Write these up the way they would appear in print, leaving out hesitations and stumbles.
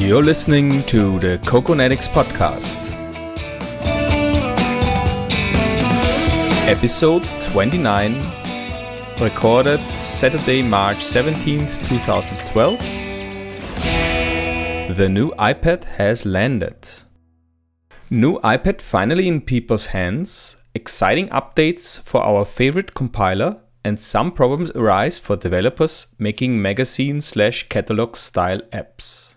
You're listening to the Coconetics podcast. Episode 29, recorded Saturday, March 17th, 2012. The new iPad has landed. New iPad finally in people's hands, exciting updates for our favorite compiler, and some problems arise for developers making magazine/catalog style apps.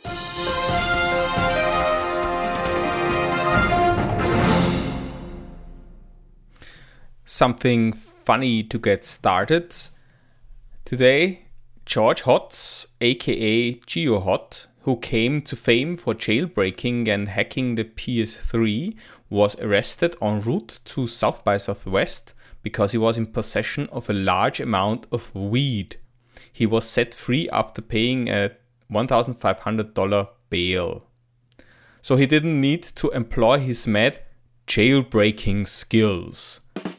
Something funny to get started. Today, George Hotz, aka GeoHot, who came to fame for jailbreaking and hacking the PS3, was arrested en route to South by Southwest because he was in possession of a large amount of weed. He was set free after paying a $1,500 bail. So he didn't need to employ his mad jailbreaking skills.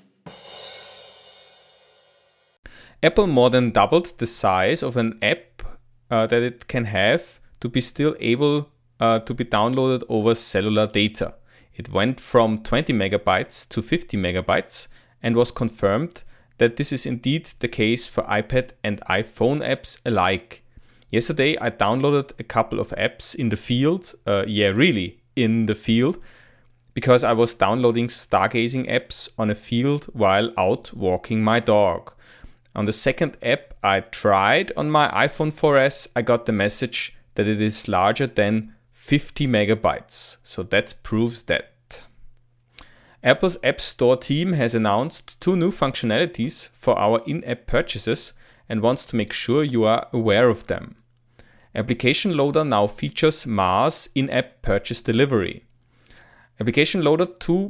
Apple more than doubled the size of an app that it can have to be still able to be downloaded over cellular data. It went from 20 megabytes to 50 megabytes and was confirmed that this is indeed the case for iPad and iPhone apps alike. Yesterday I downloaded a couple of apps in the field, in the field, because I was downloading stargazing apps on a field while out walking my dog. On the second app I tried on my iPhone 4S, I got the message that it is larger than 50 megabytes. So that proves that. Apple's App Store team has announced 2 new functionalities for our in-app purchases and wants to make sure you are aware of them. Application Loader now features Mars in-app purchase delivery. Application Loader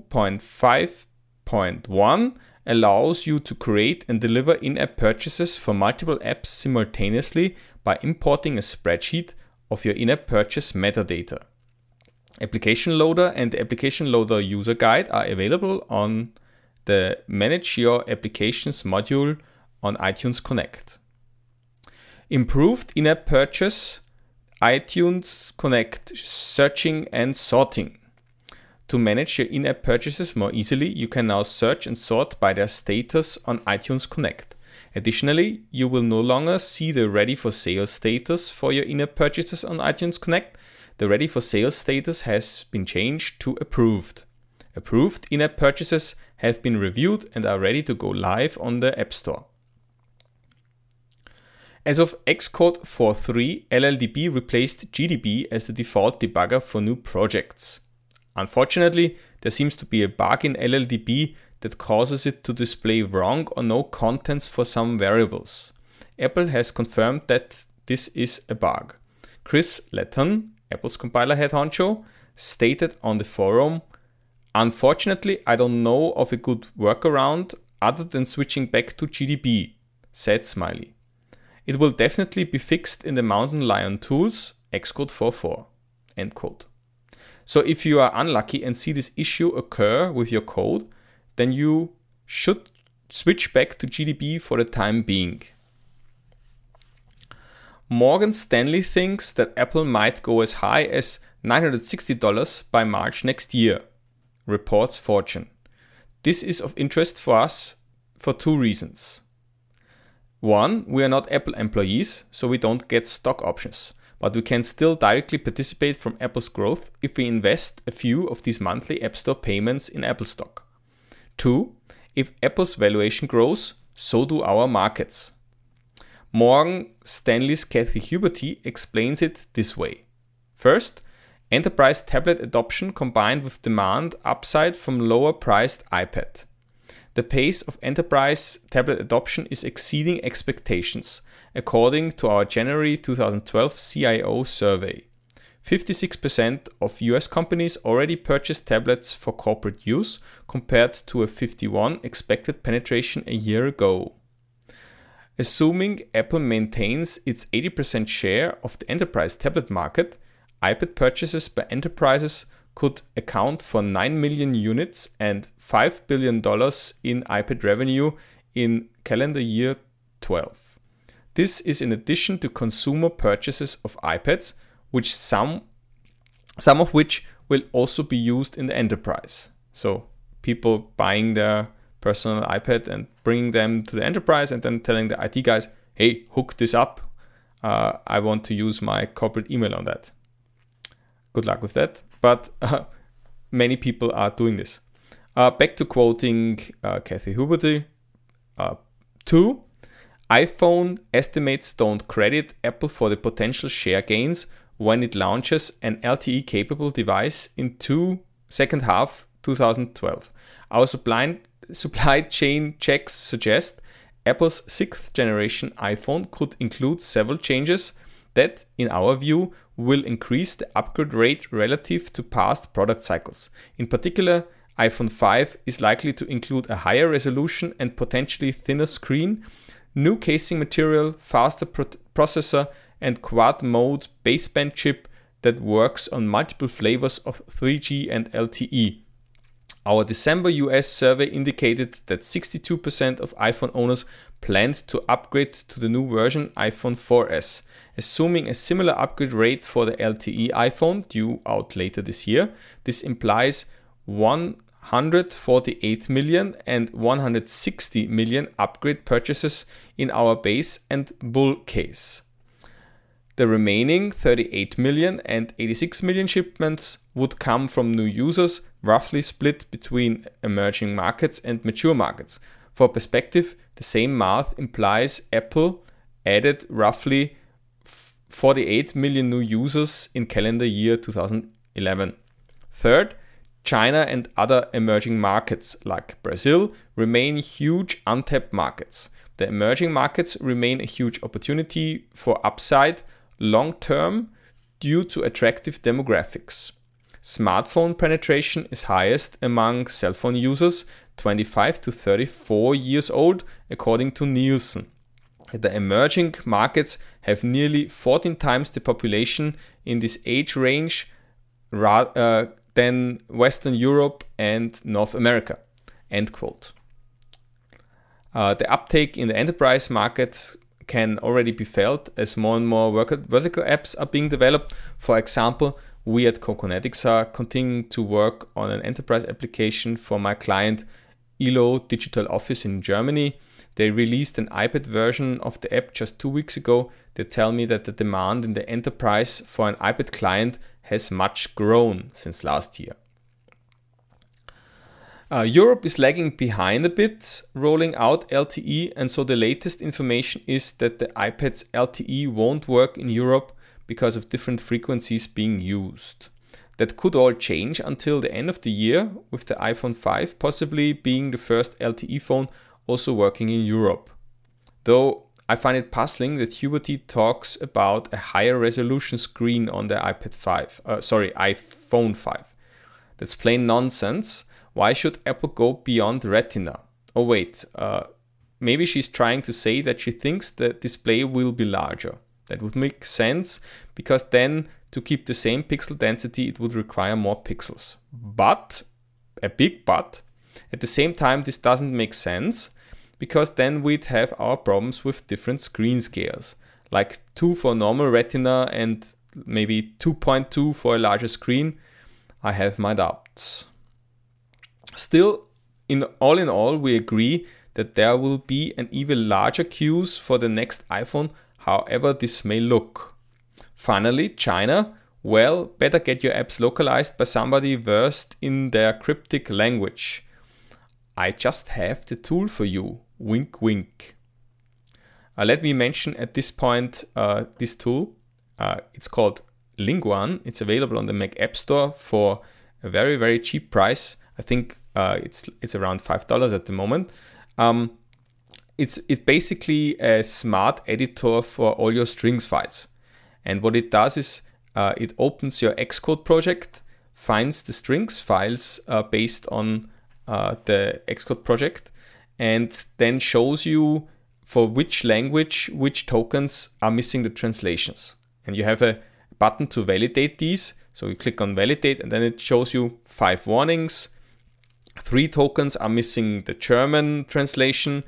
2.5.1 allows you to create and deliver in-app purchases for multiple apps simultaneously by importing a spreadsheet of your in-app purchase metadata. Application Loader and the Application Loader user guide are available on the Manage Your Applications module on iTunes Connect. Improved in-app purchase, iTunes Connect searching and sorting. To manage your in-app purchases more easily, you can now search and sort by their status on iTunes Connect. Additionally, you will no longer see the Ready for Sale status for your in-app purchases on iTunes Connect. The Ready for Sale status has been changed to Approved. Approved in-app purchases have been reviewed and are ready to go live on the App Store. As of Xcode 4.3, LLDB replaced GDB as the default debugger for new projects. Unfortunately, there seems to be a bug in LLDB that causes it to display wrong or no contents for some variables. Apple has confirmed that this is a bug. Chris Letton, Apple's compiler head honcho, stated on the forum, "Unfortunately, I don't know of a good workaround other than switching back to GDB, sad smiley. It will definitely be fixed in the Mountain Lion tools, Xcode 4.4. End quote. So if you are unlucky and see this issue occur with your code, then you should switch back to GDB for the time being. Morgan Stanley thinks that Apple might go as high as $960 by March next year, reports Fortune. This is of interest for us for 2 reasons. 1, we are not Apple employees, so we don't get stock options. But we can still directly participate from Apple's growth if we invest a few of these monthly App Store payments in Apple stock. 2, if Apple's valuation grows, so do our markets. Morgan Stanley's Kathy Huberty explains it this way. First, enterprise tablet adoption combined with demand upside from lower-priced iPad. The pace of enterprise tablet adoption is exceeding expectations, according to our January 2012 CIO survey. 56% of US companies already purchased tablets for corporate use, compared to a 51% expected penetration a year ago. Assuming Apple maintains its 80% share of the enterprise tablet market, iPad purchases by enterprises could account for 9 million units and $5 billion in iPad revenue in calendar year 12. This is in addition to consumer purchases of iPads, which some of which will also be used in the enterprise. So people buying their personal iPad and bringing them to the enterprise and then telling the IT guys, hey, hook this up. I want to use my corporate email on that. Good luck with that. But many people are doing this. Back to quoting Kathy Huberty. 2. iPhone estimates don't credit Apple for the potential share gains when it launches an LTE-capable device in second half 2012. Our supply chain checks suggest Apple's 6th generation iPhone could include several changes that, in our view, will increase the upgrade rate relative to past product cycles. In particular, iPhone 5 is likely to include a higher resolution and potentially thinner screen, new casing material, faster processor, and quad-mode baseband chip that works on multiple flavors of 3G and LTE. Our December US survey indicated that 62% of iPhone owners planned to upgrade to the new version iPhone 4S. Assuming a similar upgrade rate for the LTE iPhone due out later this year, this implies 148 million and 160 million upgrade purchases in our base and bull case. The remaining 38 million and 86 million shipments would come from new users, roughly split between emerging markets and mature markets. For perspective, the same math implies Apple added roughly 48 million new users in calendar year 2011. Third, China and other emerging markets like Brazil remain huge untapped markets. The emerging markets remain a huge opportunity for upside long-term due to attractive demographics. Smartphone penetration is highest among cell phone users 25 to 34 years old, according to Nielsen. The emerging markets have nearly 14 times the population in this age range than Western Europe and North America. End quote. The uptake in the enterprise market can already be felt as more and more vertical apps are being developed. For example, we at Coconetics are continuing to work on an enterprise application for my client Elo Digital Office in Germany. They released an iPad version of the app just 2 weeks ago. They tell me that the demand in the enterprise for an iPad client has much grown since last year. Europe is lagging behind a bit, rolling out LTE, and so the latest information is that the iPad's LTE won't work in Europe because of different frequencies being used. That could all change until the end of the year, with the iPhone 5 possibly being the first LTE phone also working in Europe. Though I find it puzzling that Huberty talks about a higher resolution screen on the iPhone 5. That's plain nonsense. Why should Apple go beyond Retina? Oh wait, maybe she's trying to say that she thinks the display will be larger. That would make sense, because then to keep the same pixel density it would require more pixels. But, a big but, at the same time this doesn't make sense, because then we'd have our problems with different screen scales, like 2 for normal Retina and maybe 2.2 for a larger screen. I have my doubts. Still, in all, we agree that there will be an even larger queues for the next iPhone, however this may look. Finally, China. Well, better get your apps localized by somebody versed in their cryptic language. I just have the tool for you. Wink, wink. Let me mention at this point this tool. It's called Linguan. It's available on the Mac App Store for a very, very cheap price. I think it's around $5 at the moment. It's basically a smart editor for all your strings files. And what it does is it opens your Xcode project, finds the strings files based on the Xcode project, and then shows you for which language, which tokens are missing the translations. And you have a button to validate these. So you click on validate, and then it shows you 5 warnings. 3 tokens are missing the German translation.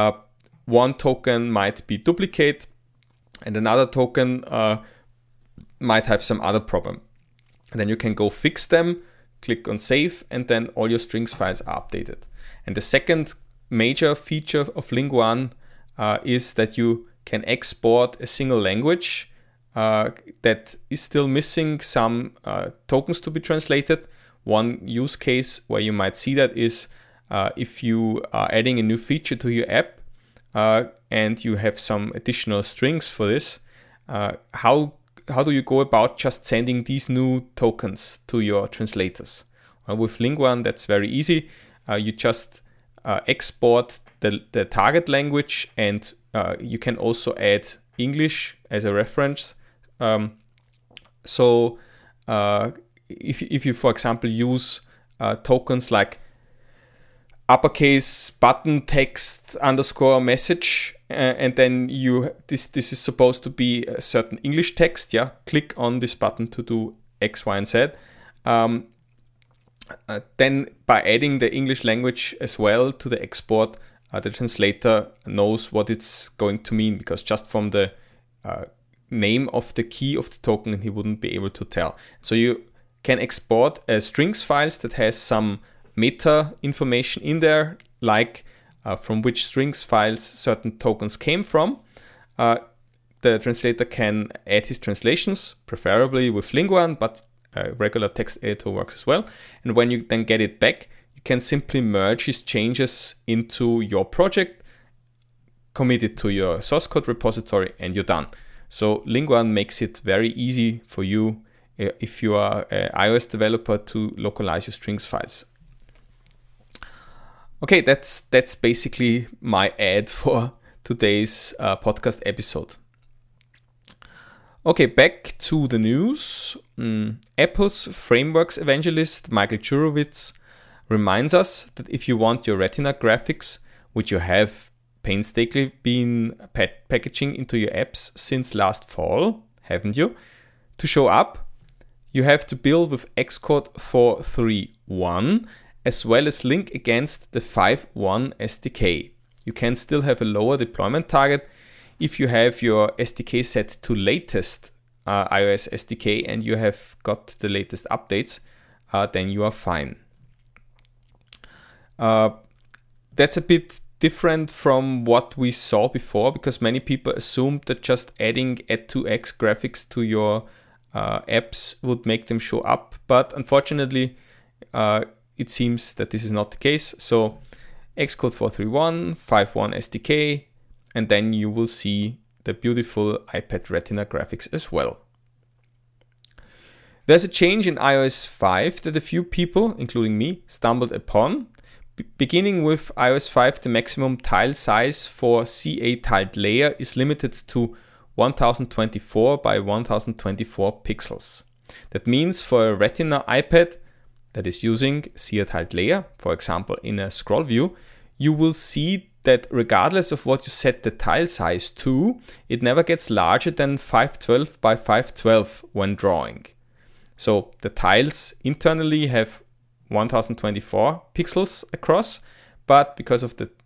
1 token might be duplicate, and another token might have some other problem. And then you can go fix them, click on save, and then all your strings files are updated. And the second major feature of Linguan is that you can export a single language that is still missing some tokens to be translated. One use case where you might see that is if you are adding a new feature to your app and you have some additional strings for this, how do you go about just sending these new tokens to your translators? With Linguan, that's very easy. You just export the target language, and you can also add English as a reference. So if you, for example, use tokens like uppercase button text underscore message, and then this is supposed to be a certain English text. Yeah, click on this button to do X, Y, and Z. Then by adding the English language as well to the export, the translator knows what it's going to mean, because just from the name of the key of the token, he wouldn't be able to tell. So you can export strings files that has some meta information in there, like from which strings files certain tokens came from. The translator can add his translations, preferably with Linguan, but a regular text editor works as well. And when you then get it back, you can simply merge his changes into your project, commit it to your source code repository, and you're done. So Linguan makes it very easy for you if you are an iOS developer to localize your strings files. Okay, that's basically my ad for today's podcast episode. Okay, back to the news. Apple's frameworks evangelist, Michael Jurovitz, reminds us that if you want your Retina graphics, which you have painstakingly been packaging into your apps since last fall, haven't you, to show up, you have to build with Xcode 4.3.1, as well as link against the 5.1 SDK. You can still have a lower deployment target if you have your SDK set to latest iOS SDK and you have got the latest updates, then you are fine. That's a bit different from what we saw before, because many people assumed that just adding add2x graphics to your apps would make them show up. But unfortunately, it seems that this is not the case. So Xcode 4.3.1, 5.1 SDK, and then you will see the beautiful iPad Retina graphics as well. There's a change in iOS 5 that a few people, including me, stumbled upon. Beginning with iOS 5, the maximum tile size for CA tiled layer is limited to 1024 by 1024 pixels. That means for a Retina iPad that is using CA tiled layer, for example in a scroll view, you will see that regardless of what you set the tile size to, it never gets larger than 512 by 512 when drawing. So the tiles internally have 1024 pixels across, but because of the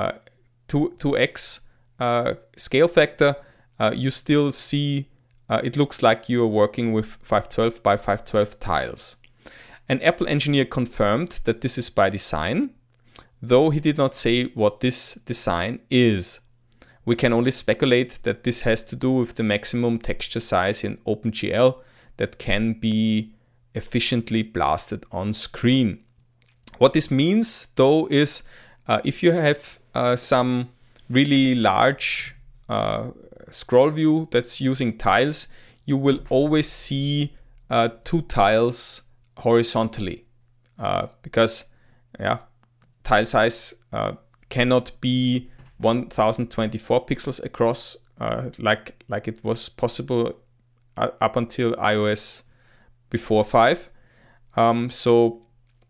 2x scale factor, you still see it looks like you are working with 512 by 512 tiles. An Apple engineer confirmed that this is by design, though he did not say what this design is. We can only speculate that this has to do with the maximum texture size in OpenGL that can be efficiently blasted on screen. What this means, though, is if you have some really large scroll view that's using tiles, you will always see 2 tiles horizontally because tile size cannot be 1024 pixels across like it was possible up until iOS before 5. So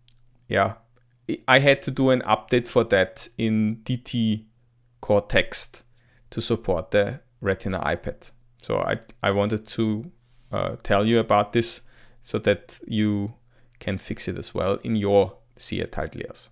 I had to do an update for that in DT Core Text to support the Retina iPad. So I wanted to tell you about this so that you can fix it as well in your CA tiled layers.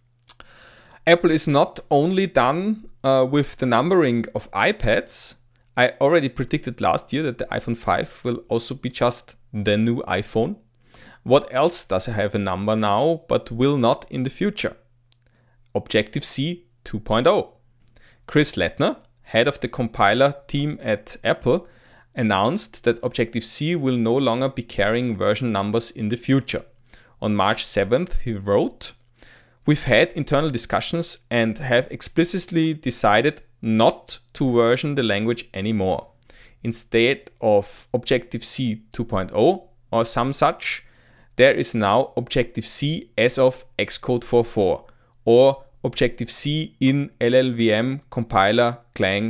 Apple is not only done with the numbering of iPads, I already predicted last year that the iPhone 5 will also be just the new iPhone. What else does have a number now but will not in the future? Objective-C 2.0. Chris Lettner, head of the compiler team at Apple, announced that Objective-C will no longer be carrying version numbers in the future. On March 7th, he wrote, "We've had internal discussions and have explicitly decided not to version the language anymore. Instead of Objective-C 2.0 or some such, there is now Objective-C as of Xcode 4.4 or Objective-C in LLVM compiler Clang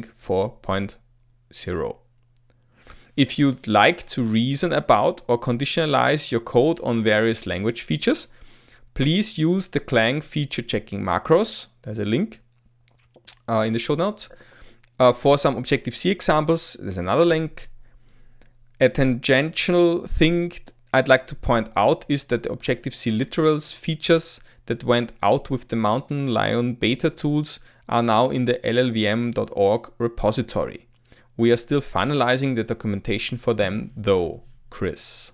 4.0. If you'd like to reason about or conditionalize your code on various language features, please use the Clang feature checking macros." There's a link in the show notes. For some Objective-C examples, there's another link. A tangential thing I'd like to point out is that the Objective-C literals features that went out with the Mountain Lion beta tools are now in the llvm.org repository. We are still finalizing the documentation for them though, Chris.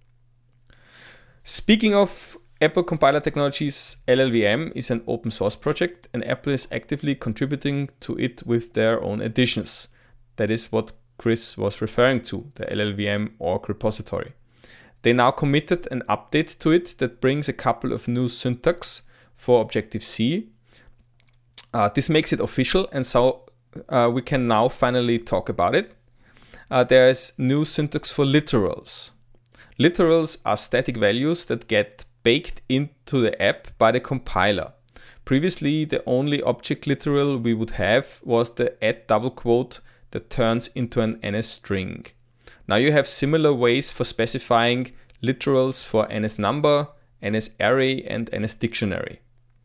Speaking of Apple Compiler Technologies, LLVM is an open source project and Apple is actively contributing to it with their own additions. That is what Chris was referring to, the LLVM.org repository. They now committed an update to it that brings a couple of new syntax for Objective-C. This makes it official, and so we can now finally talk about it. There is new syntax for literals. Literals are static values that get baked into the app by the compiler. Previously, the only object literal we would have was the add double quote that turns into an NS string. Now you have similar ways for specifying literals for NS number, NS array, and NS dictionary.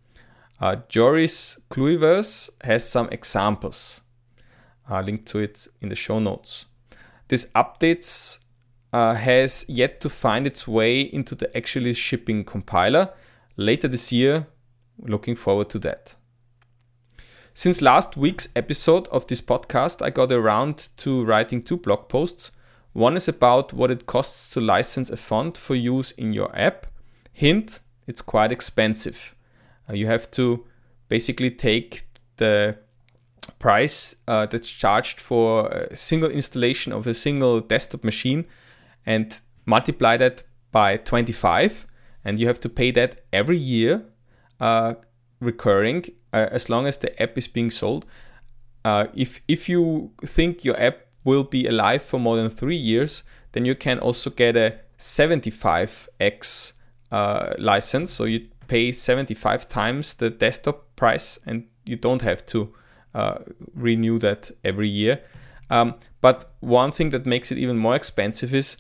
Joris Kluivers has some examples. I'll link to it in the show notes. This updates has yet to find its way into the actually shipping compiler later this year. Looking forward to that. Since last week's episode of this podcast, I got around to writing 2 blog posts. One is about what it costs to license a font for use in your app. Hint, it's quite expensive. You have to basically take the price that's charged for a single installation of a single desktop machine and multiply that by 25, and you have to pay that every year recurring as long as the app is being sold. If you think your app will be alive for more than 3 years, then you can also get a 75x license. So you pay 75 times the desktop price and you don't have to renew that every year. But one thing that makes it even more expensive is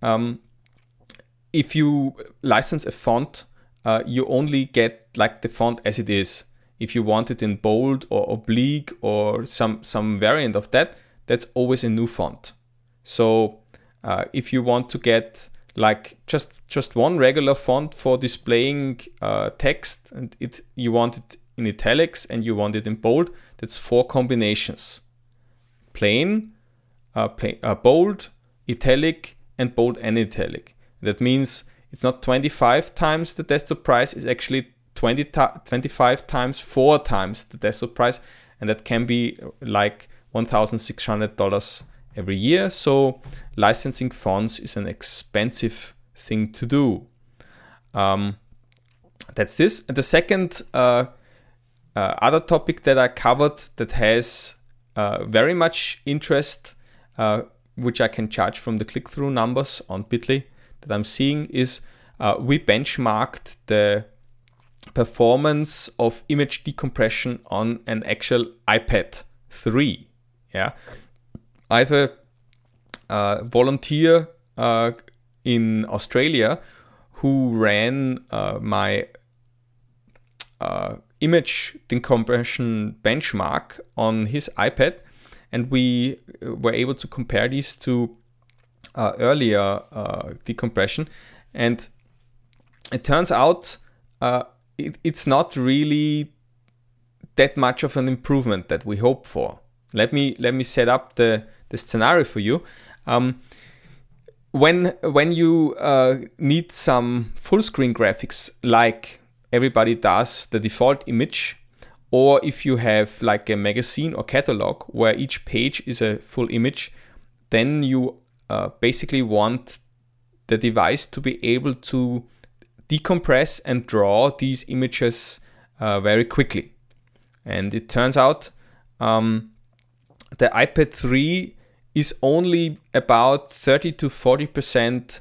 if you license a font, you only get like the font as it is. If you want it in bold or oblique or some variant of that, that's always a new font. So if you want to get like just one regular font for displaying text, and you want it in italics and you want it in bold, that's 4 combinations: plain, bold, italic, and bold and italic. That means it's not 25 times the desktop price, it's actually 25 times 4 times the desktop price, and that can be like $1,600 every year. So licensing fonts is an expensive thing to do. That's this. And the second other topic that I covered that has very much interest, which I can charge from the click-through numbers on Bitly that I'm seeing, is we benchmarked the performance of image decompression on an actual iPad 3. Yeah, I have a volunteer in Australia who ran my image decompression benchmark on his iPad, and we were able to compare these to earlier decompression, and it turns out it's not really that much of an improvement that we hope for. Let me set up the scenario for you. When you need some full screen graphics, like everybody does, the default image, or if you have like a magazine or catalog where each page is a full image, then you basically want the device to be able to decompress and draw these images very quickly. And it turns out the iPad 3 is only about 30 to 40%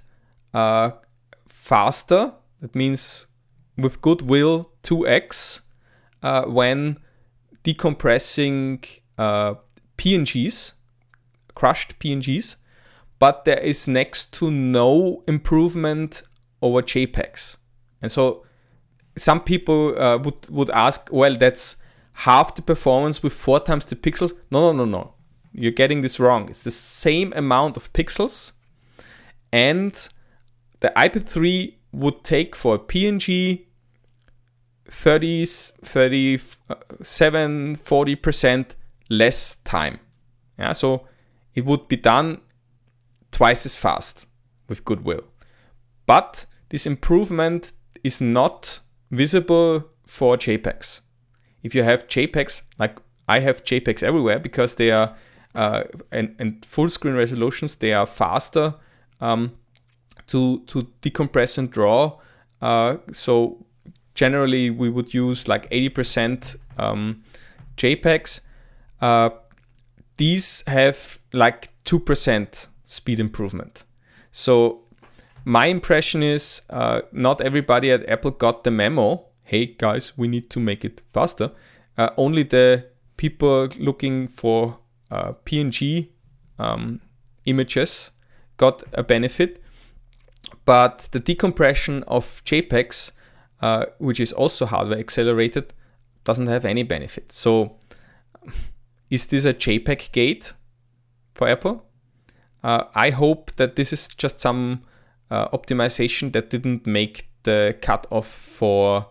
faster. That means with goodwill 2x when decompressing PNGs, crushed PNGs, but there is next to no improvement over JPEGs. And so some people would ask, well, that's half the performance with 4 times the pixels. No. You're getting this wrong. It's the same amount of pixels, and the iPad 3 would take for a PNG 40% less time. Yeah, so it would be done twice as fast with goodwill. But this improvement is not visible for JPEGs. If you have JPEGs, like I have JPEGs everywhere because they are and full screen resolutions, they are faster to decompress and draw. So generally we would use like 80% JPEGs. These have like 2% speed improvement. So my impression is not everybody at Apple got the memo. Hey guys, we need to make it faster. Only the people looking for PNG images got a benefit, but the decompression of JPEGs, which is also hardware accelerated, doesn't have any benefit. So is this a JPEG gate for Apple? I hope that this is just some optimization that didn't make the cutoff for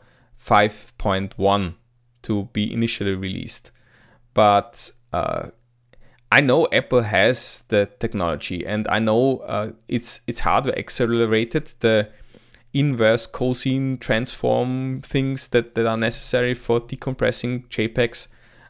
5.1 to be initially released. But I know Apple has the technology, and I know it's hardware accelerated, the inverse cosine transform things that are necessary for decompressing JPEGs.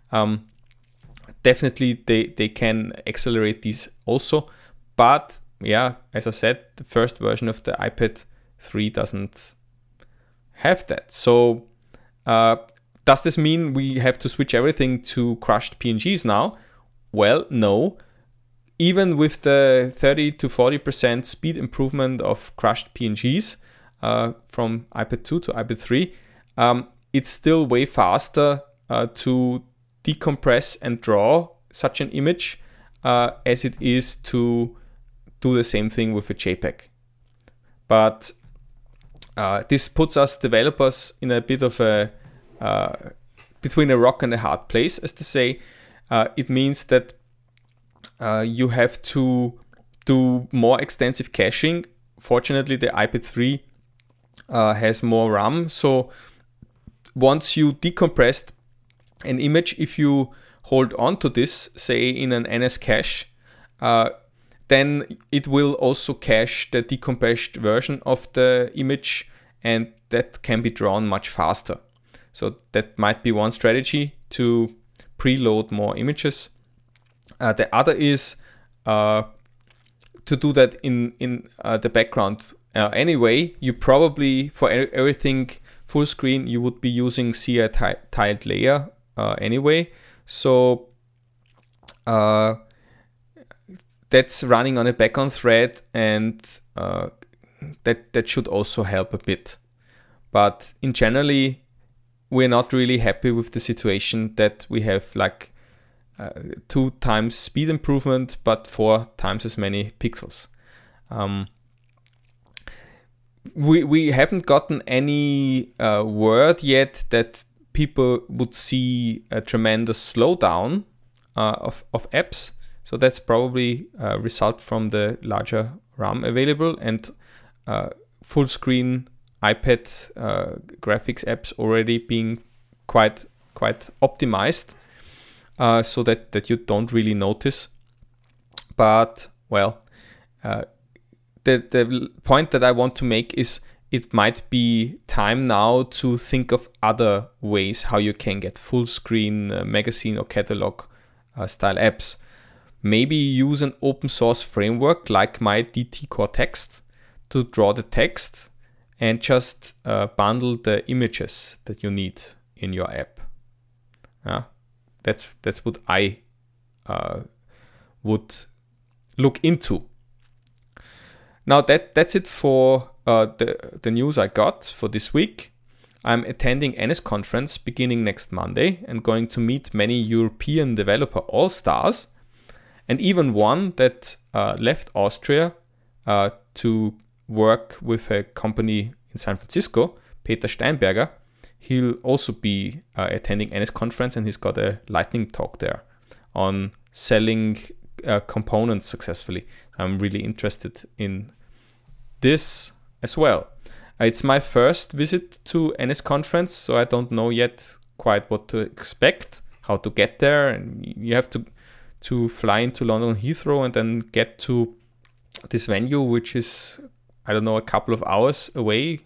Definitely they can accelerate these also. But yeah, as I said, the first version of the iPad 3 doesn't have that. So does this mean we have to switch everything to crushed PNGs now? Well, no. Even with the 30 to 40% speed improvement of crushed PNGs from iPad 2 to iPad 3, it's still way faster to decompress and draw such an image as it is to do the same thing with a JPEG. But this puts us developers in a bit of a between a rock and a hard place, as to say. It means that you have to do more extensive caching. Fortunately, the iPad 3 has more RAM. So once you decompressed an image, if you hold on to this, say in an NS cache, then it will also cache the decompressed version of the image, and that can be drawn much faster. So that might be one strategy to preload more images. The other is to do that in the background. Anyway, you probably, for everything full screen, you would be using CI tiled layer anyway. So that's running on a background thread, and that should also help a bit. But in generally, we're not really happy with the situation that we have like 2 times speed improvement, but 4 times as many pixels. We haven't gotten any word yet that people would see a tremendous slowdown of apps. So that's probably a result from the larger RAM available and full screen iPad graphics apps already being quite optimized. so that you don't really notice. But, well, the point that I want to make is it might be time now to think of other ways how you can get full screen magazine or catalog style apps. Maybe use an open source framework like my DT Core Text to draw the text and just bundle the images that you need in your app. That's what I would look into. Now that's it for the news I got for this week. I'm attending NS Conference beginning next Monday and going to meet many European developer all-stars, and even one that left Austria to work with a company in San Francisco, Peter Steinberger. He'll also be attending NS Conference, and he's got a lightning talk there on selling components successfully. I'm really interested in this as well. It's my first visit to NS Conference, so I don't know yet quite what to expect, how to get there, and you have to fly into London Heathrow and then get to this venue, which is, I don't know, a couple of hours away.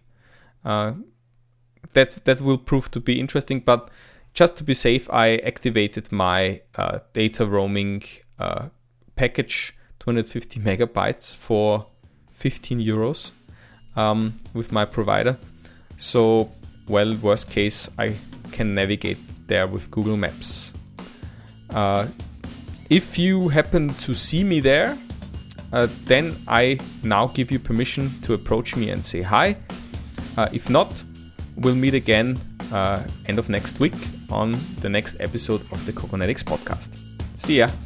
That will prove to be interesting, but just to be safe, I activated my data roaming package, 250 megabytes for 15 euros with my provider. So, well, worst case, I can navigate there with Google Maps. If you happen to see me there, then I now give you permission to approach me and say hi. If not, we'll meet again end of next week on the next episode of the Coconetics podcast. See ya!